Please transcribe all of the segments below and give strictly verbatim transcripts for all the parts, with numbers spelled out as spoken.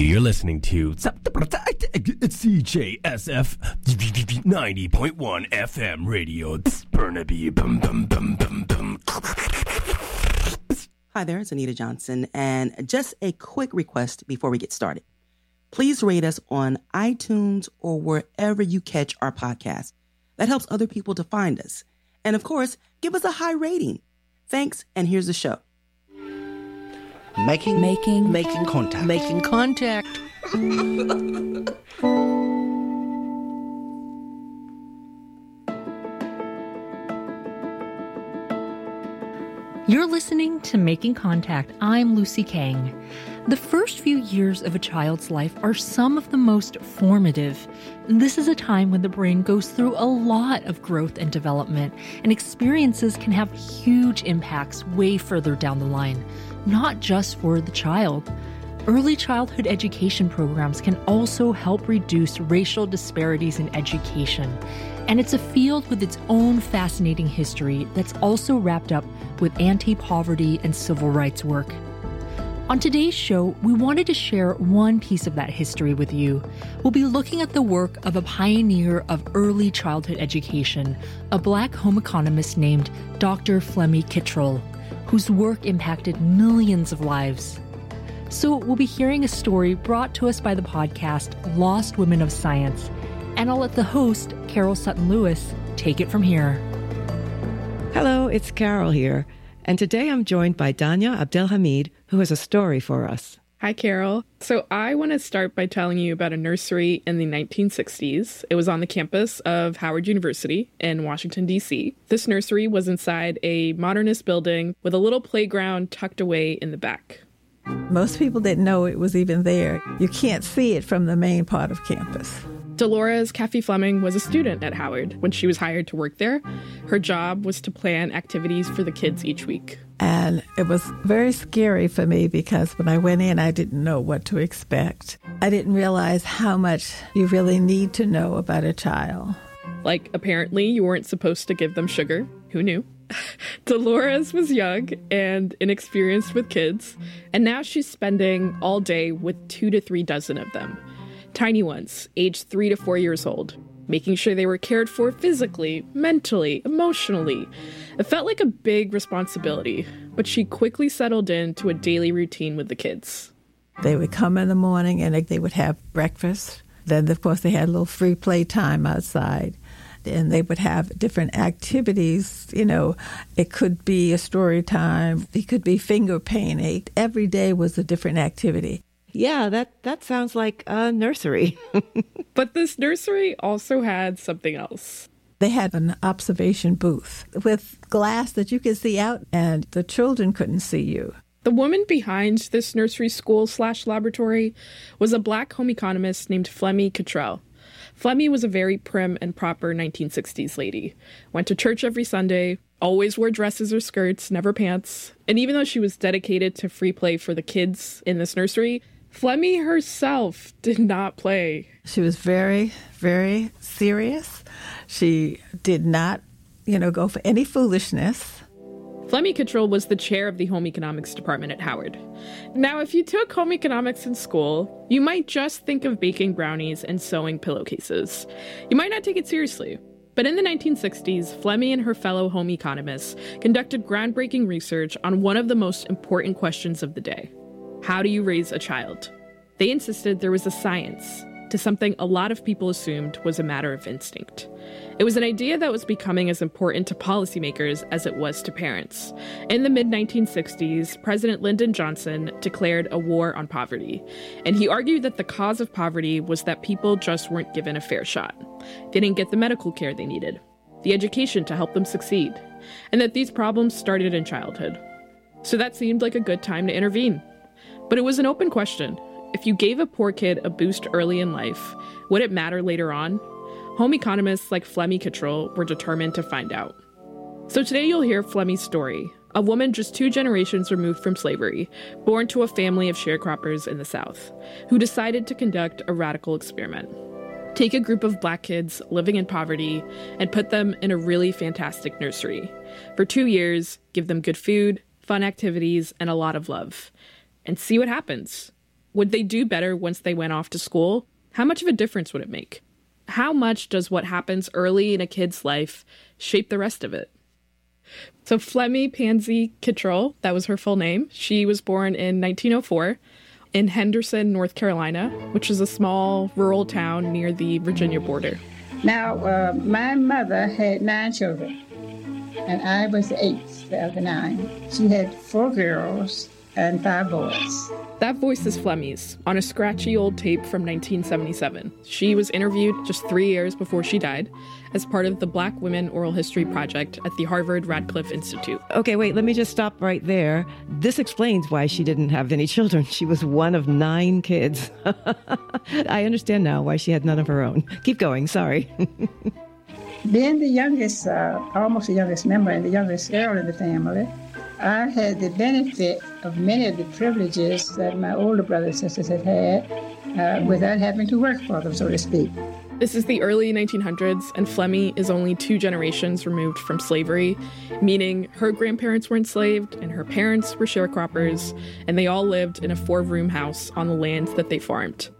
You're listening to C J S F ninety point one F M radio. Burnaby. Bum, bum, bum, bum, bum. Hi there, it's Anita Johnson, and just a quick request before we get started. Please rate us on iTunes or wherever you catch our podcast. That helps other people to find us. And of course, give us a high rating. Thanks, and here's the show. Making, making, making contact. Making contact. You're listening to Making Contact. I'm Lucy Kang. The first few years of a child's life are some of the most formative. This is a time when the brain goes through a lot of growth and development, and experiences can have huge impacts way further down the line, not just for the child. Early childhood education programs can also help reduce racial disparities in education. And it's a field with its own fascinating history that's also wrapped up with anti-poverty and civil rights work. On today's show, we wanted to share one piece of that history with you. We'll be looking at the work of a pioneer of early childhood education, a Black home economist named Doctor Flemmie Kittrell, whose work impacted millions of lives. So we'll be hearing a story brought to us by the podcast Lost Women of Science, and I'll let the host, Carol Sutton-Lewis, take it from here. Hello, it's Carol here, and today I'm joined by Danya Abdelhamid, who has a story for us. Hi, Carol. So I want to start by telling you about a nursery in the nineteen sixties. It was on the campus of Howard University in Washington, D C. This nursery was inside a modernist building with a little playground tucked away in the back. Most people didn't know it was even there. You can't see it from the main part of campus. Dolores Caffey Fleming was a student at Howard when she was hired to work there. Her job was to plan activities for the kids each week. And it was very scary for me because when I went in, I didn't know what to expect. I didn't realize how much you really need to know about a child. Like, apparently you weren't supposed to give them sugar. Who knew? Dolores was young and inexperienced with kids, and now she's spending all day with two to three dozen of them. Tiny ones, aged three to four years old, making sure they were cared for physically, mentally, emotionally. It felt like a big responsibility, but she quickly settled into a daily routine with the kids. They would come in the morning and they would have breakfast. Then, of course, they had a little free play time outside. And they would have different activities. You know, it could be a story time. It could be finger painting. Every day was a different activity. Yeah, that, that sounds like a nursery. But this nursery also had something else. They had an observation booth with glass that you could see out, and the children couldn't see you. The woman behind this nursery school slash laboratory was a Black home economist named Flemmie Kittrell. Flemmie was a very prim and proper nineteen sixties lady. Went to church every Sunday, always wore dresses or skirts, never pants. And even though she was dedicated to free play for the kids in this nursery, Flemmie herself did not play. She was very, very serious. She did not, you know, go for any foolishness. Flemmie Kittrell was the chair of the home economics department at Howard. Now, if you took home economics in school, you might just think of baking brownies and sewing pillowcases. You might not take it seriously. But in the nineteen sixties, Flemmie and her fellow home economists conducted groundbreaking research on one of the most important questions of the day. How do you raise a child? They insisted there was a science to something a lot of people assumed was a matter of instinct. It was an idea that was becoming as important to policymakers as it was to parents. In the mid nineteen sixties, President Lyndon Johnson declared a war on poverty, and he argued that the cause of poverty was that people just weren't given a fair shot. They didn't get the medical care they needed, the education to help them succeed, and that these problems started in childhood. So that seemed like a good time to intervene. But it was an open question. If you gave a poor kid a boost early in life, would it matter later on? Home economists like Flemmie Kittrell were determined to find out. So today you'll hear Flemmie's story, a woman just two generations removed from slavery, born to a family of sharecroppers in the South, who decided to conduct a radical experiment. Take a group of Black kids living in poverty and put them in a really fantastic nursery. For two years, give them good food, fun activities, and a lot of love. And see what happens. Would they do better once they went off to school? How much of a difference would it make? How much does what happens early in a kid's life shape the rest of it? So Flemmie Pansy Kittrell, that was her full name. She was born in nineteen oh four in Henderson, North Carolina, which is a small rural town near the Virginia border. Now, uh, my mother had nine children, and I was the eighth of the nine. She had four girls and five boys. That voice is Flemmie's on a scratchy old tape from nineteen seventy-seven. She was interviewed just three years before she died as part of the Black Women Oral History Project at the Harvard Radcliffe Institute. Okay, wait, let me just stop right there. This explains why she didn't have any children. She was one of nine kids. I understand now why she had none of her own. Keep going, sorry. Being the youngest, uh, almost the youngest member and the youngest girl in the family, I had the benefit of many of the privileges that my older brothers and sisters had had uh, without having to work for them, so to speak. This is the early nineteen hundreds, and Flemmie is only two generations removed from slavery, meaning her grandparents were enslaved and her parents were sharecroppers, and they all lived in a four-room house on the land that they farmed.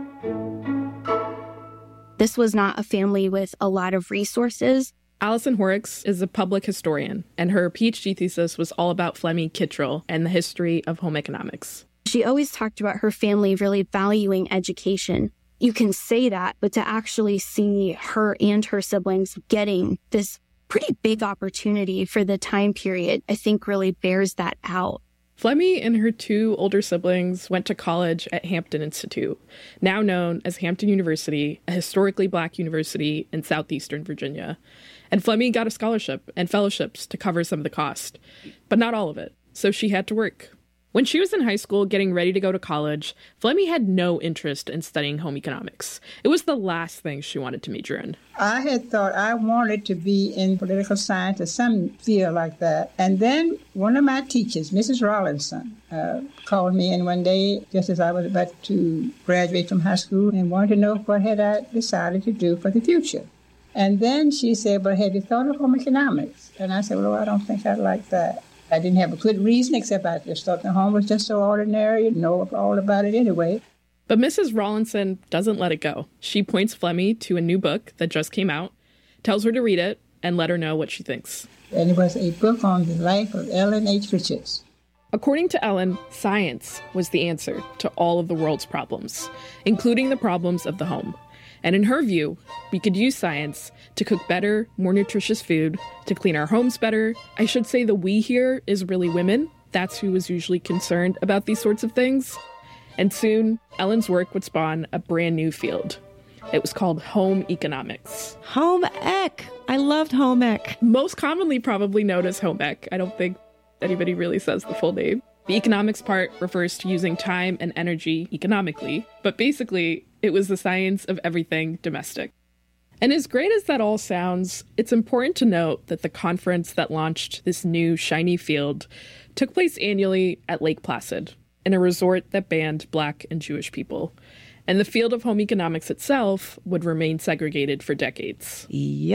This was not a family with a lot of resources. Allison Horrocks is a public historian, and her PhD thesis was all about Flemmie Kittrell and the history of home economics. She always talked about her family really valuing education. You can say that, but to actually see her and her siblings getting this pretty big opportunity for the time period, I think really bears that out. Flemmie and her two older siblings went to college at Hampton Institute, now known as Hampton University, a historically Black university in southeastern Virginia. And Flemmie got a scholarship and fellowships to cover some of the cost, but not all of it, so she had to work. When she was in high school getting ready to go to college, Flemmie had no interest in studying home economics. It was the last thing she wanted to major in. I had thought I wanted to be in political science or some field like that. And then one of my teachers, Missus Rawlinson, uh, called me in one day just as I was about to graduate from high school and wanted to know what had I decided to do for the future. And then she said, well, have you thought of home economics? And I said, well, I don't think I'd like that. I didn't have a good reason, except I just thought the home was just so ordinary, you know all about it anyway. But Missus Rawlinson doesn't let it go. She points Flemmie to a new book that just came out, tells her to read it, and let her know what she thinks. And it was a book on the life of Ellen H. Richards. According to Ellen, science was the answer to all of the world's problems, including the problems of the home. And in her view, we could use science to cook better, more nutritious food, to clean our homes better. I should say the we here is really women. That's who was usually concerned about these sorts of things. And soon, Ellen's work would spawn a brand new field. It was called home economics. Home ec. I loved home ec. Most commonly probably known as home ec. I don't think anybody really says the full name. The economics part refers to using time and energy economically, but basically, it was the science of everything domestic. And as great as that all sounds, it's important to note that the conference that launched this new shiny field took place annually at Lake Placid, in a resort that banned Black and Jewish people. And the field of home economics itself would remain segregated for decades.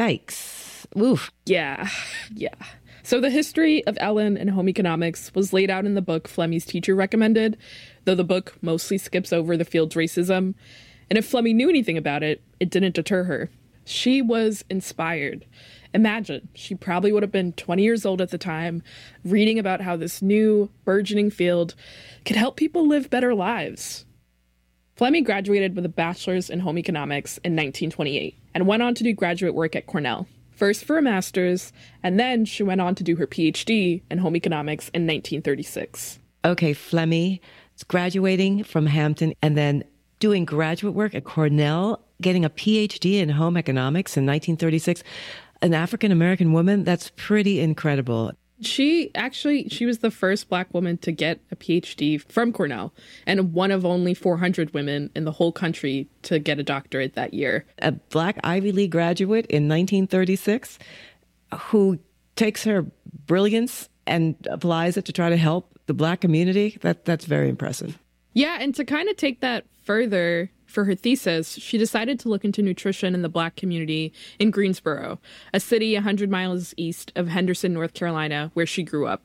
Yikes. Oof. Yeah, yeah. So the history of Ellen and home economics was laid out in the book Flemmie's teacher recommended, though the book mostly skips over the field's racism. And if Flemmie knew anything about it, it didn't deter her. She was inspired. Imagine, she probably would have been twenty years old at the time, reading about how this new, burgeoning field could help people live better lives. Flemmie graduated with a bachelor's in home economics in nineteen twenty-eight and went on to do graduate work at Cornell, first for a master's, and then she went on to do her PhD in home economics in nineteen thirty-six. Okay, Flemmie, graduating from Hampton and then doing graduate work at Cornell, getting a PhD in home economics in nineteen thirty-six. An African-American woman, that's pretty incredible. She actually, she was the first Black woman to get a PhD from Cornell and one of only four hundred women in the whole country to get a doctorate that year. A Black Ivy League graduate in nineteen thirty-six who takes her brilliance and applies it to try to help the Black community. That That's very impressive. Yeah, and to kind of take that further, for her thesis, she decided to look into nutrition in the Black community in Greensboro, a city one hundred miles east of Henderson, North Carolina, where she grew up.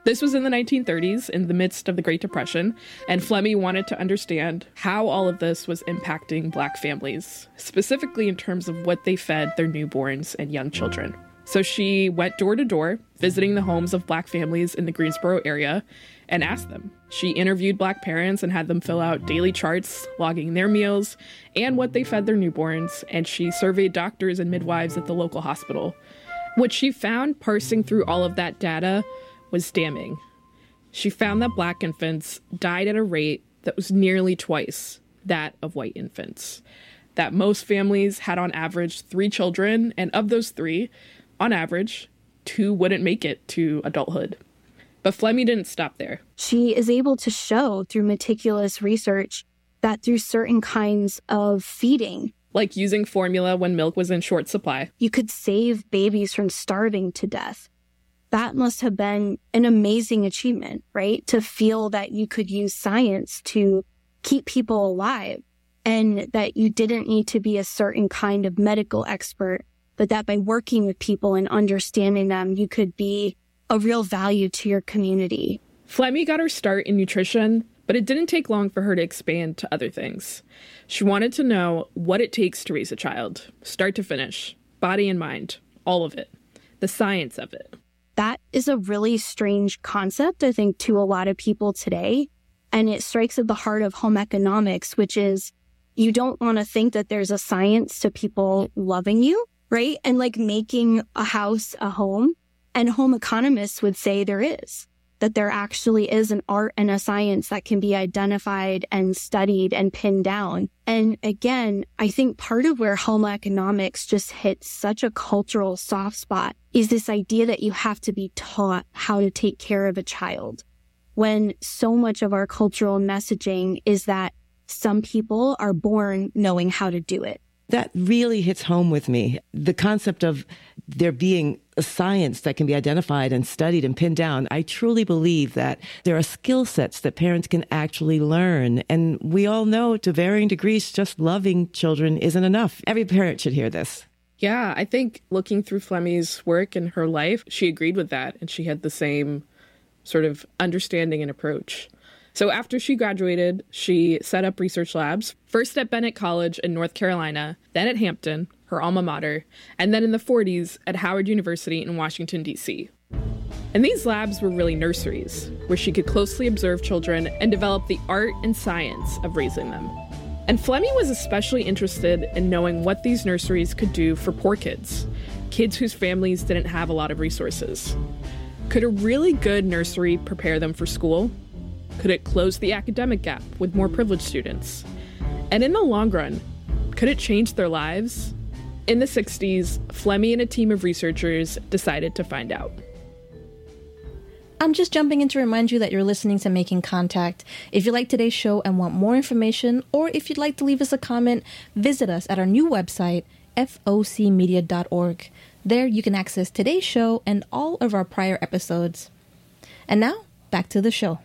This was in the nineteen thirties, in the midst of the Great Depression, and Flemmi wanted to understand how all of this was impacting Black families, specifically in terms of what they fed their newborns and young children. So she went door to door, visiting the homes of Black families in the Greensboro area, and asked them. She interviewed Black parents and had them fill out daily charts, logging their meals and what they fed their newborns, and she surveyed doctors and midwives at the local hospital. What she found parsing through all of that data was damning. She found that Black infants died at a rate that was nearly twice that of white infants. That most families had on average three children, and of those three, on average, two wouldn't make it to adulthood. But Flemmi didn't stop there. She is able to show through meticulous research that through certain kinds of feeding, like using formula when milk was in short supply, you could save babies from starving to death. That must have been an amazing achievement, right? To feel that you could use science to keep people alive and that you didn't need to be a certain kind of medical expert, but that by working with people and understanding them, you could be a real value to your community. Flemmi got her start in nutrition, but it didn't take long for her to expand to other things. She wanted to know what it takes to raise a child, start to finish, body and mind, all of it, the science of it. That is a really strange concept, I think, to a lot of people today. And it strikes at the heart of home economics, which is you don't want to think that there's a science to people loving you, right? And like making a house a home. And home economists would say there is, that there actually is an art and a science that can be identified and studied and pinned down. And again, I think part of where home economics just hits such a cultural soft spot is this idea that you have to be taught how to take care of a child, when so much of our cultural messaging is that some people are born knowing how to do it. That really hits home with me. The concept of there being a science that can be identified and studied and pinned down. I truly believe that there are skill sets that parents can actually learn. And we all know to varying degrees, just loving children isn't enough. Every parent should hear this. Yeah, I think looking through Flemmi's work and her life, she agreed with that. And she had the same sort of understanding and approach. So after she graduated, she set up research labs, first at Bennett College in North Carolina, then at Hampton, her alma mater, and then in the forties at Howard University in Washington, D C. And these labs were really nurseries, where she could closely observe children and develop the art and science of raising them. And Flemmi was especially interested in knowing what these nurseries could do for poor kids, kids whose families didn't have a lot of resources. Could a really good nursery prepare them for school? Could it close the academic gap with more privileged students? And in the long run, could it change their lives? In the sixties, Flemmi and a team of researchers decided to find out. I'm just jumping in to remind you that you're listening to Making Contact. If you like today's show and want more information, or if you'd like to leave us a comment, visit us at our new website, f o c media dot org. There you can access today's show and all of our prior episodes. And now, back to the show.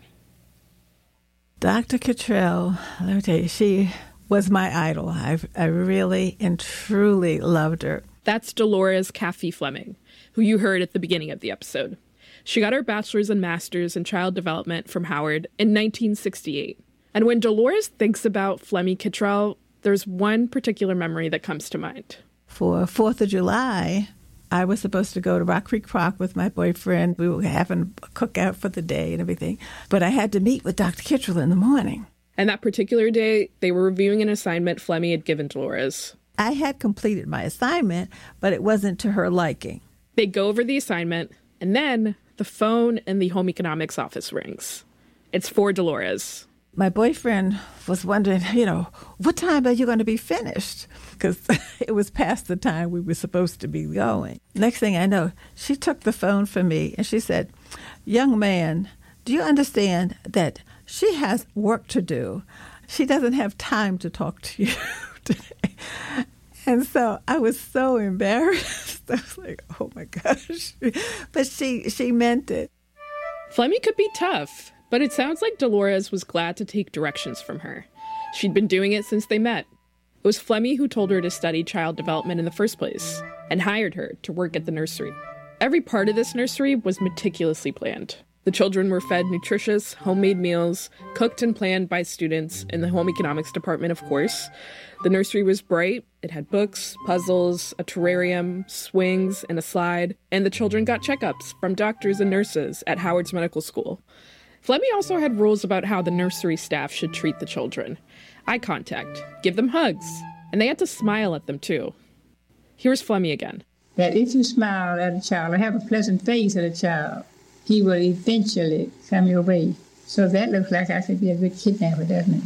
Doctor Cottrell, let me tell you, she was my idol. I I really and truly loved her. That's Dolores Caffey Fleming, who you heard at the beginning of the episode. She got her bachelor's and master's in child development from Howard in nineteen sixty-eight. And when Dolores thinks about Flemmi Cottrell, there's one particular memory that comes to mind. For fourth of July, I was supposed to go to Rock Creek Park with my boyfriend. We were having a cookout for the day and everything. But I had to meet with Doctor Cottrell in the morning. And that particular day, they were reviewing an assignment Flemmi had given Dolores. I had completed my assignment, but it wasn't to her liking. They go over the assignment, and then the phone in the home economics office rings. It's for Dolores. My boyfriend was wondering, you know, what time are you going to be finished? Because it was past the time we were supposed to be going. Next thing I know, she took the phone from me and she said, "Young man, do you understand that she has work to do? She doesn't have time to talk to you today." And so I was so embarrassed. I was like, oh my gosh. But she, she meant it. Flemmi could be tough, but it sounds like Dolores was glad to take directions from her. She'd been doing it since they met. It was Flemmi who told her to study child development in the first place and hired her to work at the nursery. Every part of this nursery was meticulously planned. The children were fed nutritious, homemade meals, cooked and planned by students in the home economics department, of course. The nursery was bright. It had books, puzzles, a terrarium, swings, and a slide. And the children got checkups from doctors and nurses at Howard's Medical School. Flemmi also had rules about how the nursery staff should treat the children. Eye contact, give them hugs, and they had to smile at them too. Here's Flemmi again. That if you smile at a child or have a pleasant face at a child, he will eventually come your way. So that looks like I could be a good kidnapper, doesn't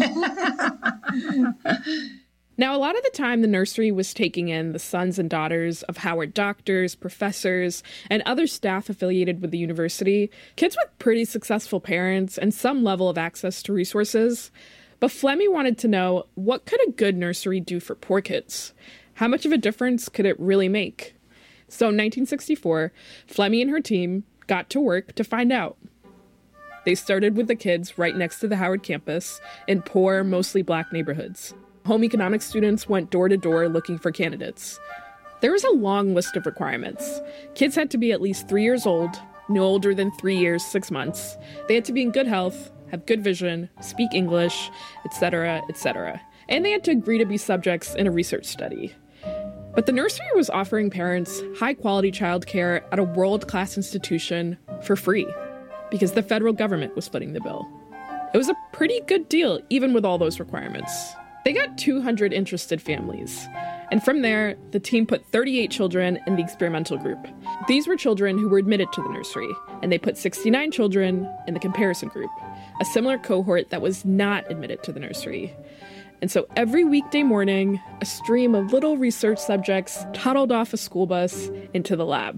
it? Now, a lot of the time, the nursery was taking in the sons and daughters of Howard doctors, professors, and other staff affiliated with the university, kids with pretty successful parents and some level of access to resources. But Flemmi wanted to know, what could a good nursery do for poor kids? How much of a difference could it really make? So in nineteen sixty-four, Flemmi and her team got to work to find out. They started with the kids right next to the Howard campus in poor, mostly black neighborhoods. Home economics students went door to door looking for candidates. There was a long list of requirements. Kids had to be at least three years old, no older than three years, six months. They had to be in good health, have good vision, speak English, et cetera, et cetera. And they had to agree to be subjects in a research study. But the nursery was offering parents high-quality childcare at a world-class institution for free, because the federal government was footing the bill. It was a pretty good deal, even with all those requirements. They got two hundred interested families. And from there, the team put thirty-eight children in the experimental group. These were children who were admitted to the nursery, and they put sixty-nine children in the comparison group, a similar cohort that was not admitted to the nursery. And so every weekday morning, a stream of little research subjects toddled off a school bus into the lab.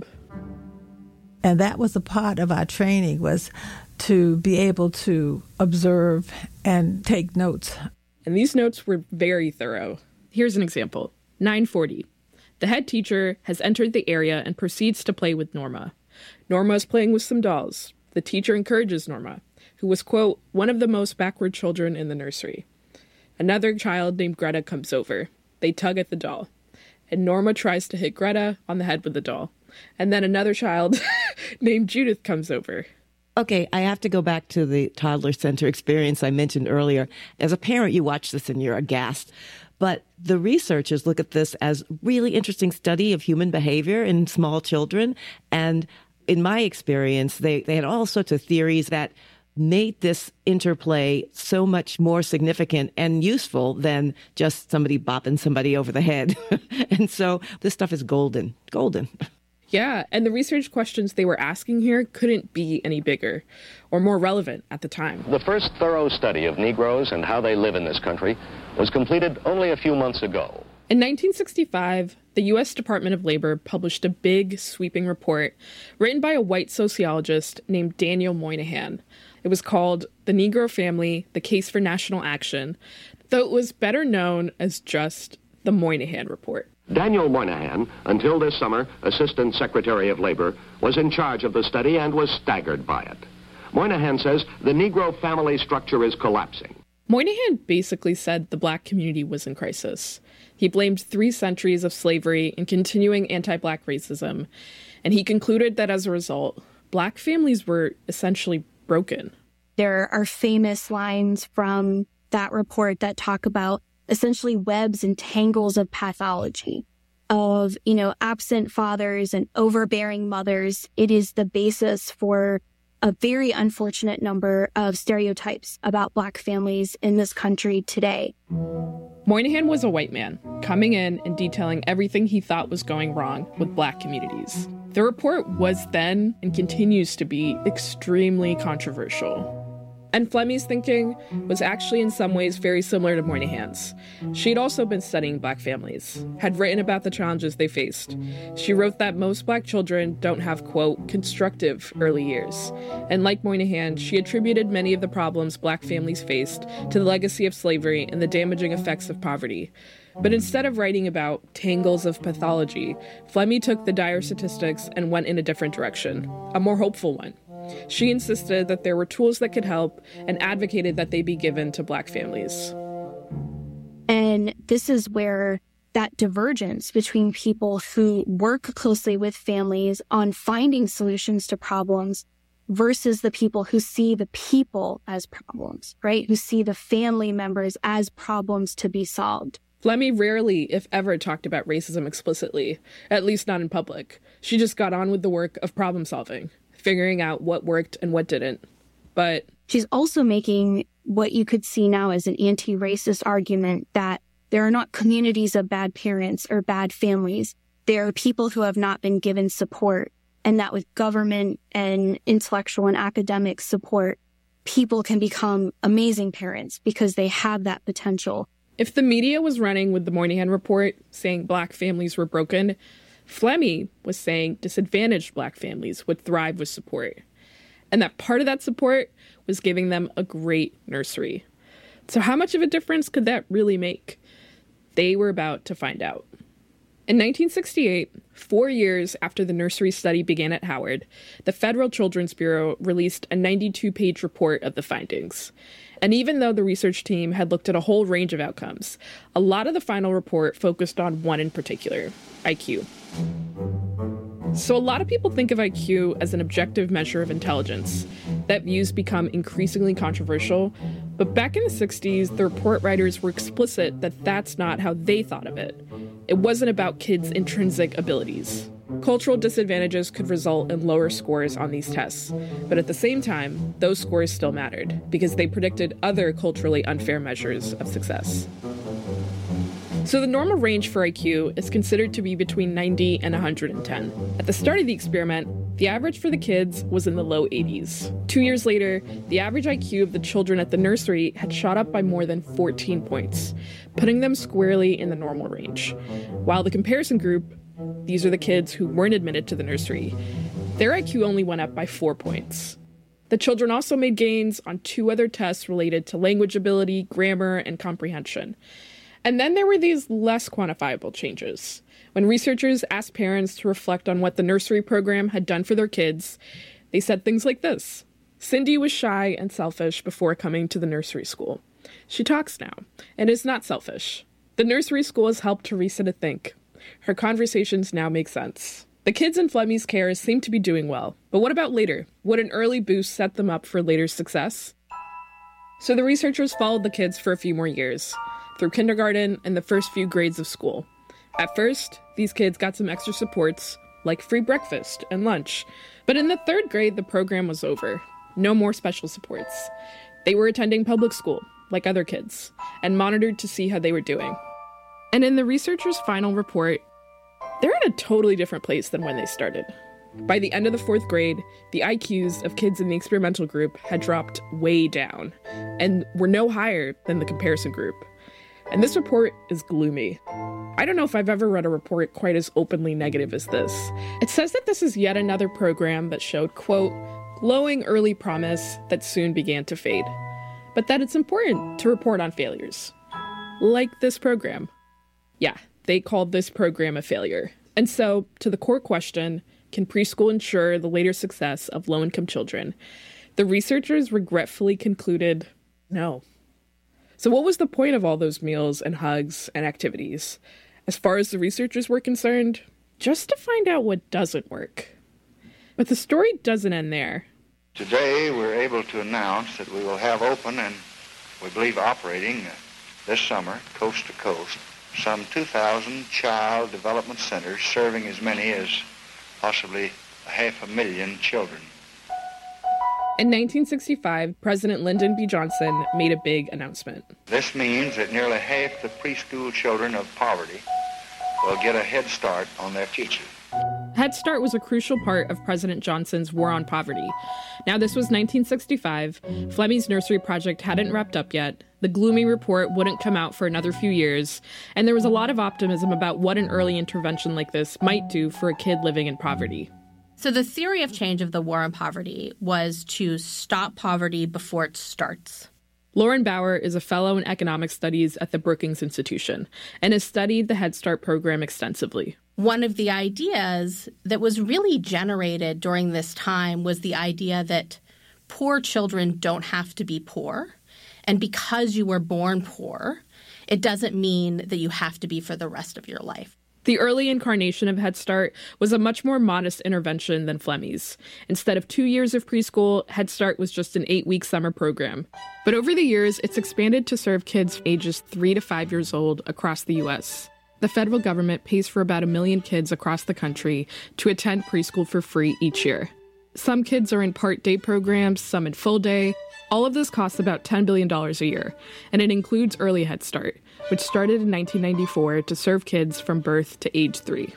And that was a part of our training, was to be able to observe and take notes. And these notes were very thorough. Here's an example. nine forty. The head teacher has entered the area and proceeds to play with Norma. Norma is playing with some dolls. The teacher encourages Norma, who was, quote, one of the most backward children in the nursery. Another child named Greta comes over. They tug at the doll. And Norma tries to hit Greta on the head with the doll. And then another child named Judith comes over. Okay, I have to go back to the toddler center experience I mentioned earlier. As a parent, you watch this and you're aghast. But the researchers look at this as really interesting study of human behavior in small children. And in my experience, they, they had all sorts of theories that made this interplay so much more significant and useful than just somebody bopping somebody over the head. And so this stuff is golden, golden. Yeah, and the research questions they were asking here couldn't be any bigger or more relevant at the time. The first thorough study of Negroes and how they live in this country was completed only a few months ago. In nineteen sixty-five, the U S Department of Labor published a big, sweeping report written by a white sociologist named Daniel Moynihan. It was called The Negro Family, The Case for National Action, though it was better known as just the Moynihan Report. Daniel Moynihan, until this summer Assistant Secretary of Labor, was in charge of the study and was staggered by it. Moynihan says the Negro family structure is collapsing. Moynihan basically said the black community was in crisis. He blamed three centuries of slavery and continuing anti-black racism, and he concluded that as a result, black families were essentially broken. There are famous lines from that report that talk about essentially webs and tangles of pathology, of, you know, absent fathers and overbearing mothers. It is the basis for a very unfortunate number of stereotypes about black families in this country today. Moynihan was a white man, coming in and detailing everything he thought was going wrong with black communities. The report was then and continues to be extremely controversial. And Flemmi's thinking was actually in some ways very similar to Moynihan's. She'd also been studying black families, had written about the challenges they faced. She wrote that most black children don't have, quote, constructive early years. And like Moynihan, she attributed many of the problems black families faced to the legacy of slavery and the damaging effects of poverty. But instead of writing about tangles of pathology, Flemmi took the dire statistics and went in a different direction, a more hopeful one. She insisted that there were tools that could help and advocated that they be given to black families. And this is where that divergence between people who work closely with families on finding solutions to problems versus the people who see the people as problems, right? Who see the family members as problems to be solved. Flemmi rarely, if ever, talked about racism explicitly, at least not in public. She just got on with the work of problem solving, figuring out what worked and what didn't. But she's also making what you could see now as an anti-racist argument that there are not communities of bad parents or bad families. There are people who have not been given support, and that with government and intellectual and academic support, people can become amazing parents because they have that potential. If the media was running with the Moynihan Report saying Black families were broken, Flemmi was saying disadvantaged Black families would thrive with support. And that part of that support was giving them a great nursery. So how much of a difference could that really make? They were about to find out. In nineteen sixty-eight, four years after the nursery study began at Howard, the Federal Children's Bureau released a ninety-two page report of the findings. And even though the research team had looked at a whole range of outcomes, a lot of the final report focused on one in particular, I Q. So a lot of people think of I Q as an objective measure of intelligence. That view's become increasingly controversial, but back in the sixties, the report writers were explicit that that's not how they thought of it. It wasn't about kids' intrinsic abilities. Cultural disadvantages could result in lower scores on these tests, but at the same time, those scores still mattered because they predicted other culturally unfair measures of success. So the normal range for I Q is considered to be between ninety and one hundred ten. At the start of the experiment, the average for the kids was in the low eighties. Two years later, the average I Q of the children at the nursery had shot up by more than fourteen points, putting them squarely in the normal range. While the comparison group, these are the kids who weren't admitted to the nursery, their I Q only went up by four points. The children also made gains on two other tests related to language ability, grammar, and comprehension. And then there were these less quantifiable changes. When researchers asked parents to reflect on what the nursery program had done for their kids, they said things like this. Cindy was shy and selfish before coming to the nursery school. She talks now, and is not selfish. The nursery school has helped Teresa to think. Her conversations now make sense. The kids in Flemmi's care seem to be doing well, but what about later? Would an early boost set them up for later success? So the researchers followed the kids for a few more years, through kindergarten and the first few grades of school. At first, these kids got some extra supports, like free breakfast and lunch. But in the third grade, the program was over. No more special supports. They were attending public school, like other kids, and monitored to see how they were doing. And in the researchers' final report, they're in a totally different place than when they started. By the end of the fourth grade, the I Qs of kids in the experimental group had dropped way down, and were no higher than the comparison group. And this report is gloomy. I don't know if I've ever read a report quite as openly negative as this. It says that this is yet another program that showed, quote, glowing early promise that soon began to fade, but that it's important to report on failures. Like this program. Yeah, they called this program a failure. And so, to the core question, can preschool ensure the later success of low-income children? The researchers regretfully concluded, no. So what was the point of all those meals and hugs and activities? As far as the researchers were concerned, just to find out what doesn't work. But the story doesn't end there. Today we're able to announce that we will have open and we believe operating this summer, coast to coast, some two thousand child development centers serving as many as possibly a half a million children. In nineteen sixty-five, President Lyndon B. Johnson made a big announcement. This means that nearly half the preschool children of poverty will get a head start on their future. Head Start was a crucial part of President Johnson's war on poverty. Now, this was nineteen sixty-five. Flemmi's nursery project hadn't wrapped up yet. The gloomy report wouldn't come out for another few years. And there was a lot of optimism about what an early intervention like this might do for a kid living in poverty. So the theory of change of the war on poverty was to stop poverty before it starts. Lauren Bauer is a fellow in economic studies at the Brookings Institution and has studied the Head Start program extensively. One of the ideas that was really generated during this time was the idea that poor children don't have to be poor. And because you were born poor, it doesn't mean that you have to be for the rest of your life. The early incarnation of Head Start was a much more modest intervention than Flemmi's. Instead of two years of preschool, Head Start was just an eight-week summer program. But over the years, it's expanded to serve kids ages three to five years old across the U S. The federal government pays for about a million kids across the country to attend preschool for free each year. Some kids are in part-day programs, some in full-day. All of this costs about ten billion dollars a year, and it includes early Head Start, which started in nineteen ninety-four to serve kids from birth to age three.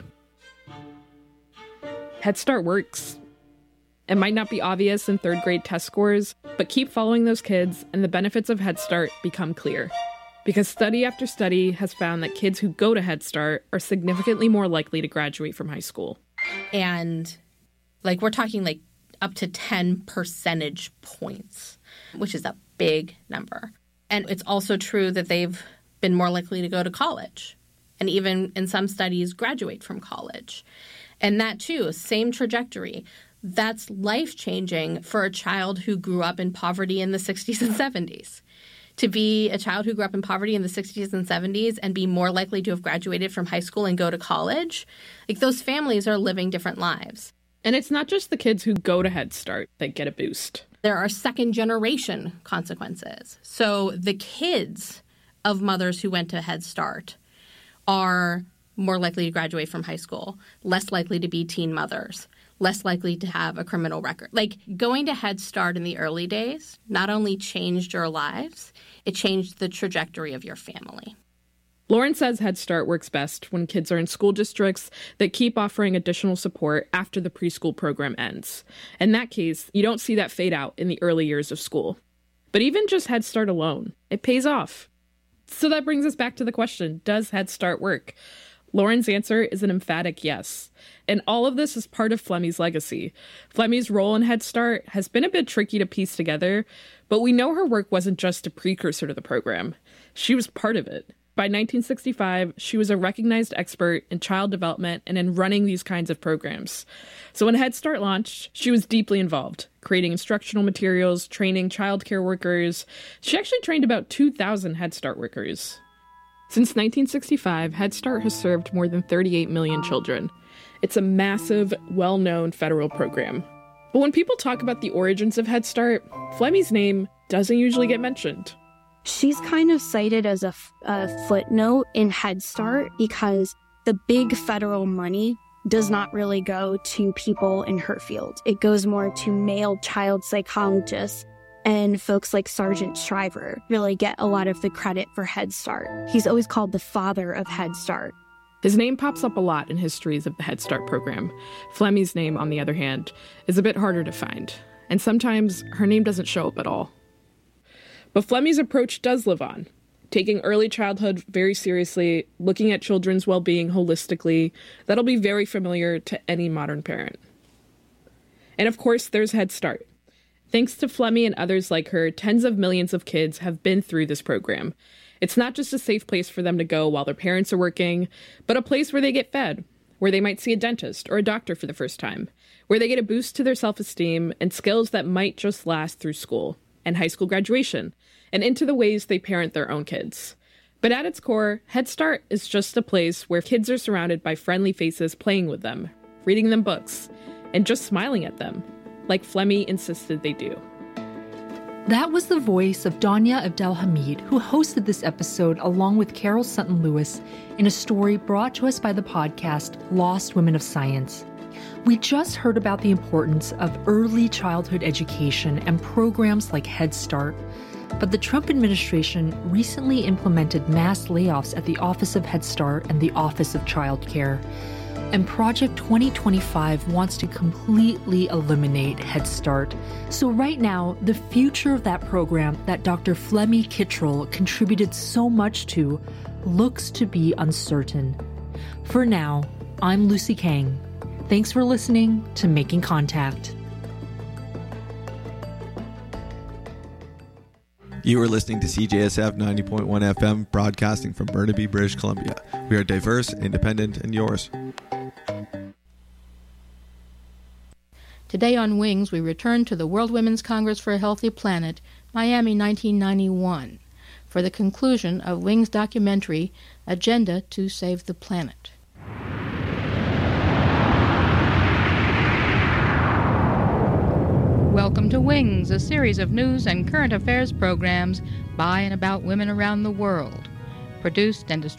Head Start works. It might not be obvious in third grade test scores, but keep following those kids and the benefits of Head Start become clear. Because study after study has found that kids who go to Head Start are significantly more likely to graduate from high school. And like we're talking like up to ten percentage points, which is a big number. And it's also true that they've been more likely to go to college and even in some studies graduate from college. And that too, same trajectory. That's life-changing for a child who grew up in poverty in the sixties and seventies. To be a child who grew up in poverty in the sixties and seventies and be more likely to have graduated from high school and go to college, like those families are living different lives. And it's not just the kids who go to Head Start that get a boost. There are second-generation consequences. So the kids of mothers who went to Head Start are more likely to graduate from high school, less likely to be teen mothers, less likely to have a criminal record. Like, going to Head Start in the early days not only changed your lives, it changed the trajectory of your family. Lauren says Head Start works best when kids are in school districts that keep offering additional support after the preschool program ends. In that case, you don't see that fade out in the early years of school. But even just Head Start alone, it pays off. So that brings us back to the question, does Head Start work? Lauren's answer is an emphatic yes. And all of this is part of Flemmi's legacy. Flemmi's role in Head Start has been a bit tricky to piece together, but we know her work wasn't just a precursor to the program. She was part of it. By nineteen sixty-five, she was a recognized expert in child development and in running these kinds of programs. So when Head Start launched, she was deeply involved, creating instructional materials, training child care workers. She actually trained about two thousand Head Start workers. Since nineteen sixty-five, Head Start has served more than thirty-eight million children. It's a massive, well-known federal program. But when people talk about the origins of Head Start, Flemmi's name doesn't usually get mentioned. She's kind of cited as a, a footnote in Head Start because the big federal money does not really go to people in her field. It goes more to male child psychologists, and folks like Sergeant Shriver really get a lot of the credit for Head Start. He's always called the father of Head Start. His name pops up a lot in histories of the Head Start program. Flemmi's name, on the other hand, is a bit harder to find, and sometimes her name doesn't show up at all. But Flemmi's approach does live on, taking early childhood very seriously, looking at children's well-being holistically. That'll be very familiar to any modern parent. And of course, there's Head Start. Thanks to Flemmi and others like her, tens of millions of kids have been through this program. It's not just a safe place for them to go while their parents are working, but a place where they get fed, where they might see a dentist or a doctor for the first time, where they get a boost to their self-esteem and skills that might just last through school and high school graduation, and into the ways they parent their own kids. But at its core, Head Start is just a place where kids are surrounded by friendly faces playing with them, reading them books, and just smiling at them, like Flemmi insisted they do. That was the voice of Danya Abdelhamid, who hosted this episode along with Carol Sutton Lewis in a story brought to us by the podcast Lost Women of Science. We just heard about the importance of early childhood education and programs like Head Start, but the Trump administration recently implemented mass layoffs at the Office of Head Start and the Office of Child Care. And Project twenty twenty-five wants to completely eliminate Head Start. So right now, the future of that program that Doctor Flemmi Kittrell contributed so much to looks to be uncertain. For now, I'm Lucy Kang. Thanks for listening to Making Contact. You are listening to C J S F ninety point one F M, broadcasting from Burnaby, British Columbia. We are diverse, independent, and yours. Today on Wings, we return to the World Women's Congress for a Healthy Planet, Miami nineteen ninety-one, for the conclusion of Wings' documentary, Agenda to Save the Planet. Welcome to Wings, a series of news and current affairs programs by and about women around the world. Produced and distributed